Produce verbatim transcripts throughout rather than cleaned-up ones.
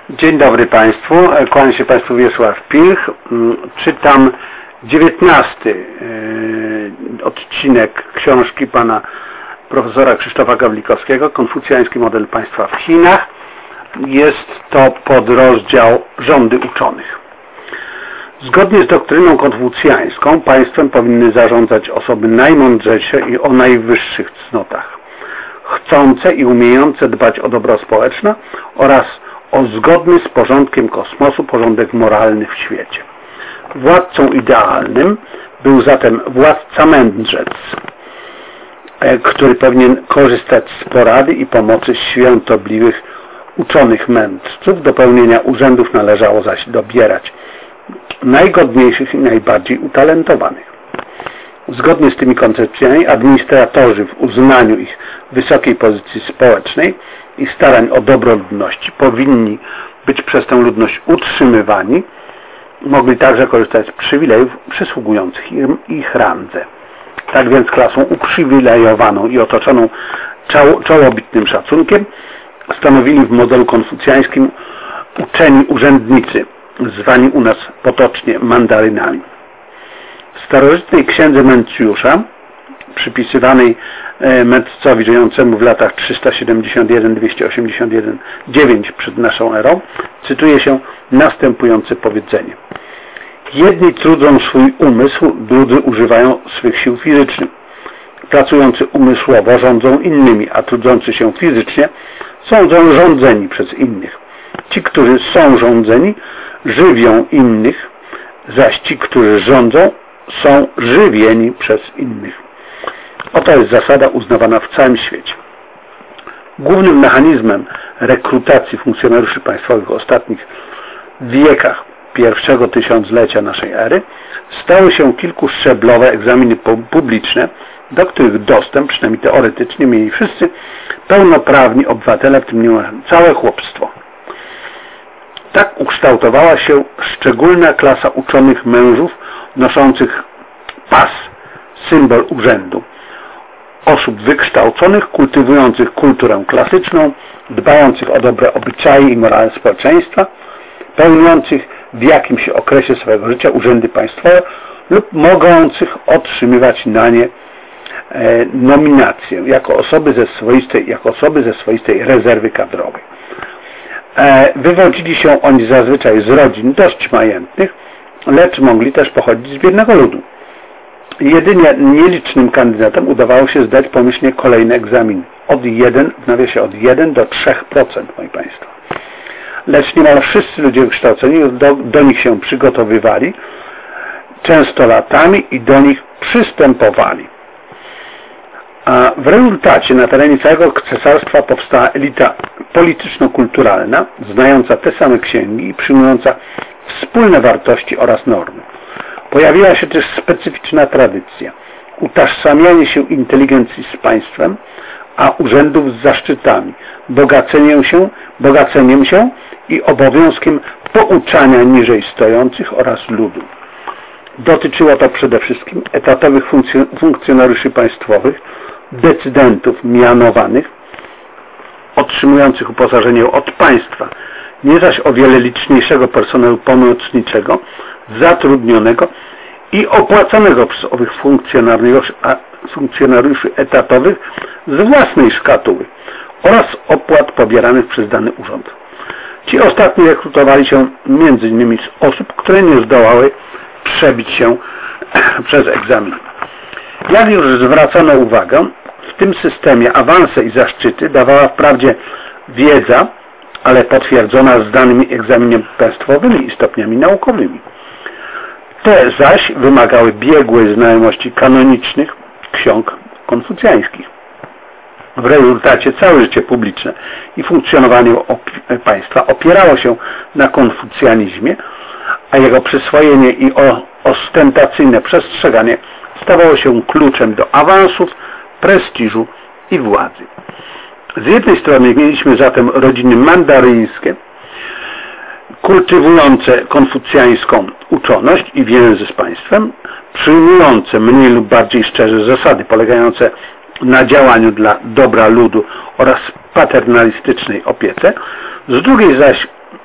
Dzień dobry Państwu, kłaniam się Państwu Wiesław Pilch. Czytam dziewiętnasty odcinek książki pana profesora Krzysztofa Gawlikowskiego, Konfucjański model państwa w Chinach. Jest to podrozdział Rządy uczonych. Zgodnie z doktryną konfucjańską państwem powinny zarządzać osoby najmądrzejsze i o najwyższych cnotach, chcące i umiejące dbać o dobro społeczne oraz o zgodny z porządkiem kosmosu porządek moralny w świecie. Władcą idealnym był zatem władca mędrzec, który powinien korzystać z porady i pomocy świętobliwych uczonych mędrców. Do pełnienia urzędów należało zaś dobierać najgodniejszych i najbardziej utalentowanych. Zgodnie z tymi koncepcjami administratorzy w uznaniu ich wysokiej pozycji społecznej i starań o dobro ludności powinni być przez tę ludność utrzymywani, mogli także korzystać z przywilejów przysługujących im ich randze. Tak więc klasą uprzywilejowaną i otoczoną czołobitnym szacunkiem stanowili w modelu konfucjańskim uczeni urzędnicy, zwani u nas potocznie mandarynami. W starożytnej księdze Mencjusza, przypisywanej mędrcowi żyjącemu w latach trzysta siedemdziesiąt jeden do dwieście osiemdziesiąt jeden dziewięć przed naszą erą, cytuje się następujące powiedzenie: jedni trudzą swój umysł, drudzy używają swych sił fizycznych. Pracujący umysłowo rządzą innymi, a trudzący się fizycznie są rządzeni przez innych. Ci, którzy są rządzeni, żywią innych, zaś ci, którzy rządzą, są żywieni przez innych. Oto jest zasada uznawana w całym świecie. Głównym mechanizmem rekrutacji funkcjonariuszy państwowych w ostatnich wiekach pierwszego tysiąclecia naszej ery stały się kilkuszczeblowe egzaminy publiczne, do których dostęp, przynajmniej teoretycznie, mieli wszyscy pełnoprawni obywatele, w tym niemal całe chłopstwo. Tak ukształtowała się szczególna klasa uczonych mężów noszących pas, symbol urzędu. Osób wykształconych, kultywujących kulturę klasyczną, dbających o dobre obyczaje i morale społeczeństwa, pełniących w jakimś okresie swojego życia urzędy państwowe lub mogących otrzymywać na nie e, nominację jako osoby ze swoistej, jako osoby ze swoistej rezerwy kadrowej. E, wywodzili się oni zazwyczaj z rodzin dość majętnych, lecz mogli też pochodzić z biednego ludu. Jedynie nielicznym kandydatom udawało się zdać pomyślnie kolejny egzamin. Od jeden, w nawiasie od jeden do trzech procent, moi Państwo. Lecz niemal wszyscy ludzie wykształceni do, do nich się przygotowywali, często latami i do nich przystępowali. A w rezultacie na terenie całego cesarstwa powstała elita polityczno-kulturalna, znająca te same księgi i przyjmująca wspólne wartości oraz normy. Pojawiła się też specyficzna tradycja, utożsamianie się inteligencji z państwem, a urzędów z zaszczytami, bogaceniem się, bogaceniem się i obowiązkiem pouczania niżej stojących oraz ludu. Dotyczyło to przede wszystkim etatowych funkcjonariuszy państwowych, decydentów mianowanych, otrzymujących uposażenie od państwa, nie zaś o wiele liczniejszego personelu pomocniczego, zatrudnionego i opłacanego przez owych funkcjonariuszy, funkcjonariuszy etatowych z własnej szkatuły oraz opłat pobieranych przez dany urząd. Ci ostatni rekrutowali się między innymi z osób, które nie zdołały przebić się przez egzamin. Jak już zwracono uwagę, w tym systemie awanse i zaszczyty dawała wprawdzie wiedza, ale potwierdzona zdanymi egzaminami państwowymi i stopniami naukowymi. Te zaś wymagały biegłej znajomości kanonicznych ksiąg konfucjańskich. W rezultacie całe życie publiczne i funkcjonowanie państwa opierało się na konfucjanizmie, a jego przyswojenie i ostentacyjne przestrzeganie stawało się kluczem do awansów, prestiżu i władzy. Z jednej strony mieliśmy zatem rodziny mandaryńskie, kultywujące konfucjańską uczoność i więzy z państwem, przyjmujące mniej lub bardziej szczerze zasady polegające na działaniu dla dobra ludu oraz paternalistycznej opiece, z drugiej zaś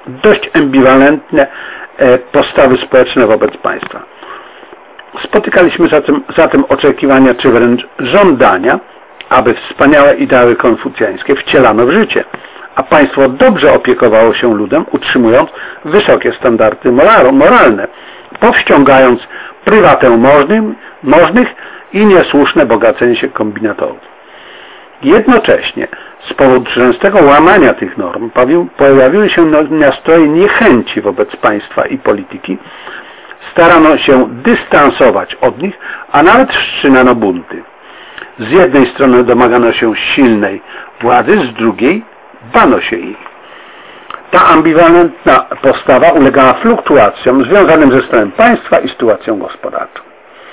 dość ambiwalentne postawy społeczne wobec państwa. Spotykaliśmy zatem, zatem oczekiwania, czy wręcz żądania, aby wspaniałe ideały konfucjańskie wcielano w życie, a państwo dobrze opiekowało się ludem, utrzymując wysokie standardy moralne, powściągając prywatę możnym, możnych i niesłuszne bogacenie się kombinatorów. Jednocześnie z powodu częstego łamania tych norm pojawiły się nastroje niechęci wobec państwa i polityki, starano się dystansować od nich, a nawet wszczynano bunty. Z jednej strony domagano się silnej władzy, z drugiej bano się jej. Ta ambiwalentna postawa ulegała fluktuacjom związanym ze stanem państwa i sytuacją gospodarczą.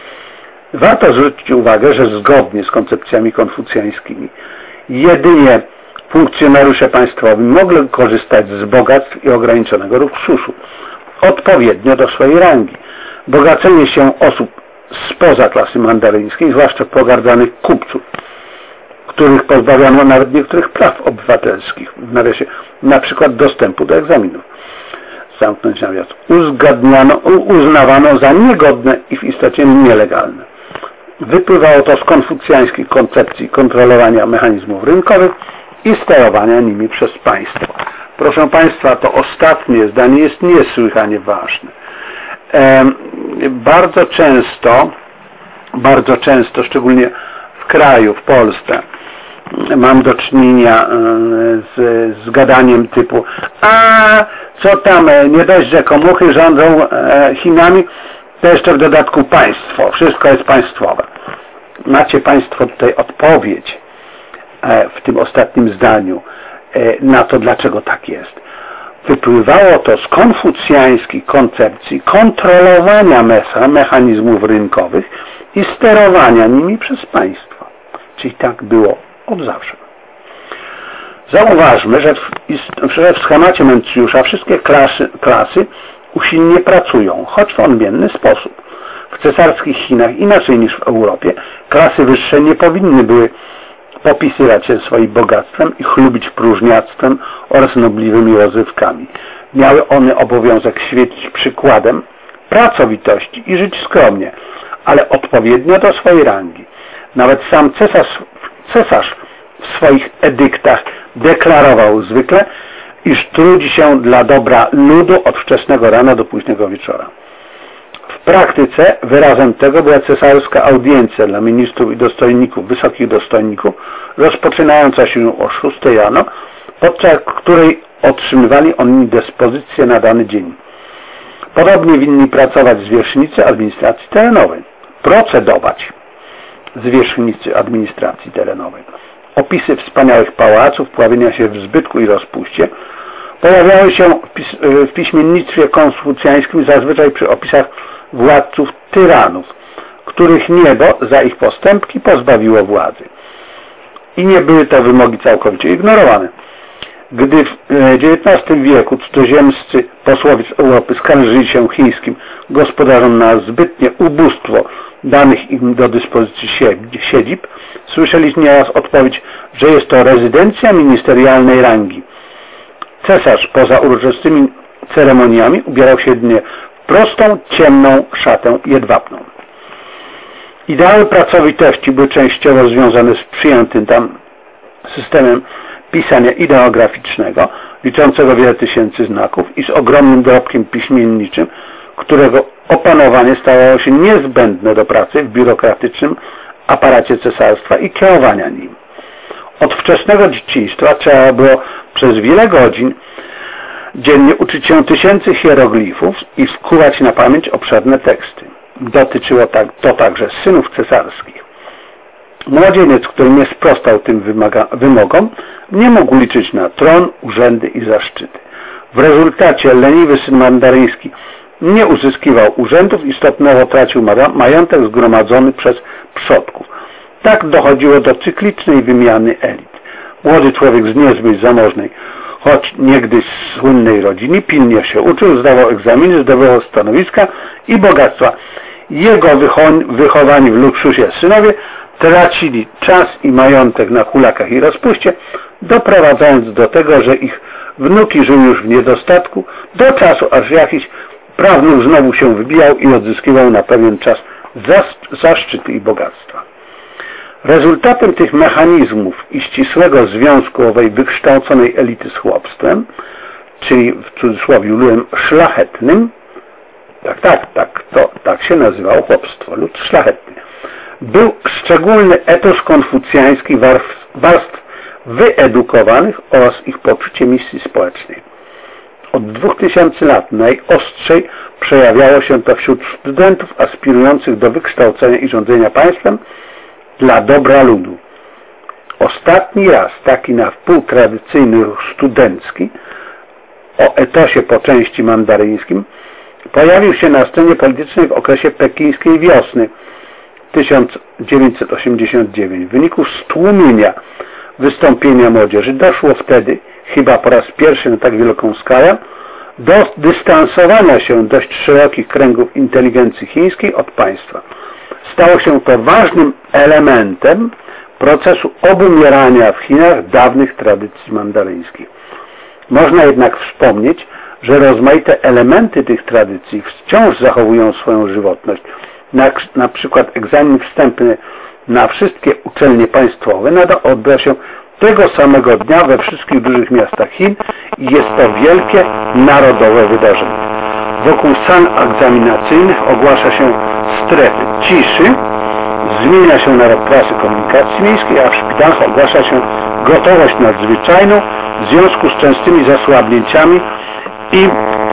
Warto zwrócić uwagę, że zgodnie z koncepcjami konfucjańskimi jedynie funkcjonariusze państwowi mogli korzystać z bogactw i ograniczonego luksusu odpowiednio do swojej rangi. Bogacenie się osób spoza klasy mandaryńskiej, zwłaszcza pogardzanych kupców, których pozbawiano nawet niektórych praw obywatelskich, w nawiasie, na przykład dostępu do egzaminów. Zamknąć nawias. Uzgadniano, uznawano za niegodne i w istocie nielegalne. Wypływało to z konfucjańskiej koncepcji kontrolowania mechanizmów rynkowych i sterowania nimi przez państwo. Proszę Państwa, to ostatnie zdanie jest niesłychanie ważne. E, bardzo często, bardzo często, szczególnie w kraju, w Polsce, mam do czynienia z, z gadaniem typu a co tam, nie dość, że komuchy rządzą Chinami, to jeszcze w dodatku państwo, wszystko jest państwowe. Macie Państwo tutaj odpowiedź w tym ostatnim zdaniu na to, dlaczego tak jest. Wypływało to z konfucjańskiej koncepcji kontrolowania mechanizmów rynkowych i sterowania nimi przez państwo. Czyli tak było od zawsze. Zauważmy, że w, że w schemacie Mencjusza wszystkie klasy, klasy usilnie pracują, choć w odmienny sposób. W cesarskich Chinach, inaczej niż w Europie, klasy wyższe nie powinny były popisywać się swoim bogactwem i chlubić próżniactwem oraz nobliwymi rozrywkami. Miały one obowiązek świecić przykładem pracowitości i żyć skromnie, ale odpowiednio do swojej rangi. Nawet sam cesarz, cesarz w swoich edyktach deklarował zwykle, iż trudzi się dla dobra ludu od wczesnego rana do późnego wieczora. W praktyce wyrazem tego była cesarska audiencja dla ministrów i dostojników, wysokich dostojników, rozpoczynająca się o szóstej rano, podczas której otrzymywali oni dyspozycję na dany dzień. Podobnie winni pracować zwierzchnicy administracji terenowej, procedować zwierzchnicy administracji terenowej. Opisy wspaniałych pałaców, pławienia się w zbytku i rozpuście pojawiały się w, pis w piśmiennictwie konfucjańskim zazwyczaj przy opisach władców tyranów, których niebo za ich postępki pozbawiło władzy. I nie były to wymogi całkowicie ignorowane. Gdy w dziewiętnastym wieku cudzoziemscy posłowie z Europy skarżyli się chińskim gospodarzom na zbytnie ubóstwo danych im do dyspozycji siedzib, słyszeli nieraz odpowiedź, że jest to rezydencja ministerialnej rangi. Cesarz poza uroczystymi ceremoniami ubierał się jedynie w prostą, ciemną szatę jedwabną. Ideały pracowitości były częściowo związane z przyjętym tam systemem pisania ideograficznego, liczącego wiele tysięcy znaków i z ogromnym dorobkiem piśmienniczym, którego opanowanie stawało się niezbędne do pracy w biurokratycznym aparacie cesarstwa i kierowania nim. Od wczesnego dzieciństwa trzeba było przez wiele godzin dziennie uczyć się tysięcy hieroglifów i skuwać na pamięć obszerne teksty. Dotyczyło to także synów cesarskich. Młodzieniec, który nie sprostał tym wymaga, wymogom, nie mógł liczyć na tron, urzędy i zaszczyty. W rezultacie leniwy syn mandaryński nie uzyskiwał urzędów i stopniowo tracił majątek zgromadzony przez przodków. Tak dochodziło do cyklicznej wymiany elit. Młody człowiek z niezbyt zamożnej, choć niegdyś słynnej rodziny, pilnie się uczył, zdawał egzaminy, zdobywał stanowiska i bogactwa. Jego wychowani w luksusie synowie tracili czas i majątek na hulakach i rozpuście, doprowadzając do tego, że ich wnuki żyły już w niedostatku, do czasu, aż jakiś prawnuk znowu się wybijał i odzyskiwał na pewien czas zaszczyty i bogactwa. Rezultatem tych mechanizmów i ścisłego związku owej wykształconej elity z chłopstwem, czyli w cudzysłowie ludem szlachetnym, tak, tak, tak, to tak się nazywało chłopstwo, lud szlachetny, był szczególny etos konfucjański warstw wyedukowanych oraz ich poczucie misji społecznej. Od dwóch tysięcy lat najostrzej przejawiało się to wśród studentów aspirujących do wykształcenia i rządzenia państwem dla dobra ludu. Ostatni raz taki na wpół tradycyjny ruch studencki o etosie po części mandaryńskim pojawił się na scenie politycznej w okresie pekińskiej wiosny tysiąc dziewięćset osiemdziesiąt dziewiąty. W wyniku stłumienia wystąpienia młodzieży doszło wtedy, chyba po raz pierwszy na tak wielką skalę, do dystansowania się dość szerokich kręgów inteligencji chińskiej od państwa. Stało się to ważnym elementem procesu obumierania w Chinach dawnych tradycji mandaryńskich. Można jednak wspomnieć, że rozmaite elementy tych tradycji wciąż zachowują swoją żywotność. Na, na przykład egzamin wstępny na wszystkie uczelnie państwowe nadal odbywa się tego samego dnia we wszystkich dużych miastach Chin i jest to wielkie narodowe wydarzenie. Wokół sal egzaminacyjnych ogłasza się strefy ciszy, zmienia się na rok prasy komunikacji miejskiej, a w szpitalach ogłasza się gotowość nadzwyczajną w związku z częstymi zasłabnięciami i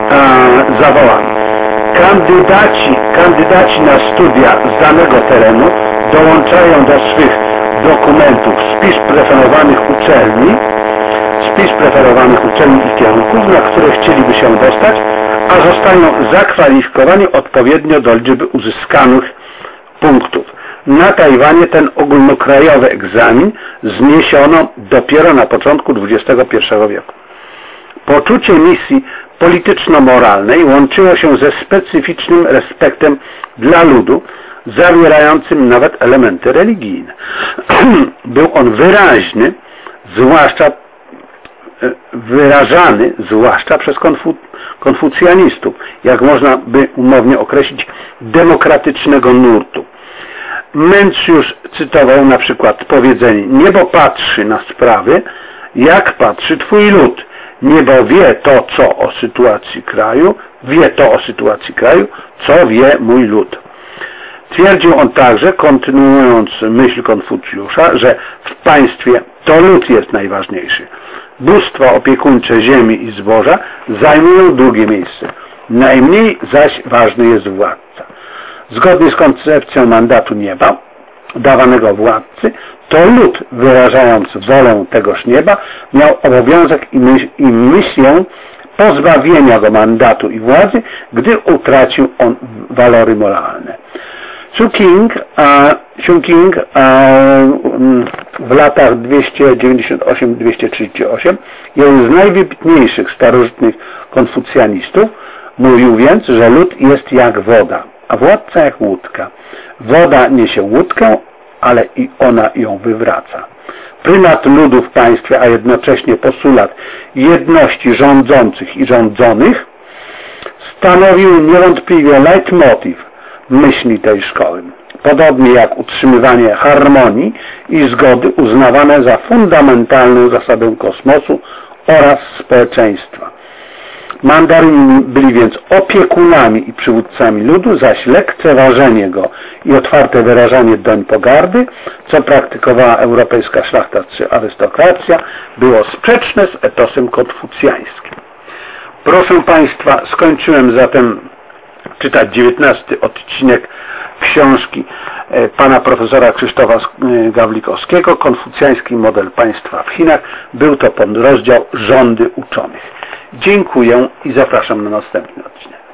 e, zawałami. Kandydaci, kandydaci na studia z danego terenu dołączają do swych dokumentów spis preferowanych uczelni, spis preferowanych uczelni i kierunków, na które chcieliby się dostać, a zostają zakwalifikowani odpowiednio do liczby uzyskanych punktów. Na Tajwanie ten ogólnokrajowy egzamin zniesiono dopiero na początku dwudziestego pierwszego wieku. Poczucie misji polityczno-moralnej łączyło się ze specyficznym respektem dla ludu, zawierającym nawet elementy religijne. Był on wyraźny, zwłaszcza wyrażany, zwłaszcza przez konfu, konfucjanistów, jak można by umownie określić, demokratycznego nurtu. Menciusz cytował na przykład powiedzenie: niebo patrzy na sprawy, jak patrzy twój lud. Niebo wie to, co o sytuacji kraju, wie to o sytuacji kraju, co wie mój lud. Twierdził on także, kontynuując myśl Konfucjusza, że w państwie to lud jest najważniejszy. Bóstwa opiekuńcze ziemi i zboża zajmują drugie miejsce. Najmniej zaś ważny jest władca. Zgodnie z koncepcją mandatu nieba, dawanego władcy, to lud, wyrażając wolę tegoż nieba, miał obowiązek i, myśl, i misję pozbawienia go mandatu i władzy, gdy utracił on walory moralne. Chongqing, Chongqing w latach dwieście dziewięćdziesiąt osiem do dwieście trzydzieści osiem, jeden z najwybitniejszych starożytnych konfucjanistów, mówił więc, że lud jest jak woda, a władca jak łódka. Woda niesie łódkę, ale i ona ją wywraca. Prymat ludu w państwie, a jednocześnie postulat jedności rządzących i rządzonych stanowił niewątpliwie leitmotiv myśli tej szkoły. Podobnie jak utrzymywanie harmonii i zgody uznawane za fundamentalną zasadę kosmosu oraz społeczeństwa. Mandaryni byli więc opiekunami i przywódcami ludu, zaś lekceważenie go i otwarte wyrażanie doń pogardy, co praktykowała europejska szlachta czy arystokracja, było sprzeczne z etosem konfucjańskim. Proszę Państwa, skończyłem zatem czytać dziewiętnasty odcinek książki pana profesora Krzysztofa Gawlikowskiego, Konfucjański model państwa w Chinach. Był to podrozdział Rządy uczonych. Dziękuję i zapraszam na następny odcinek.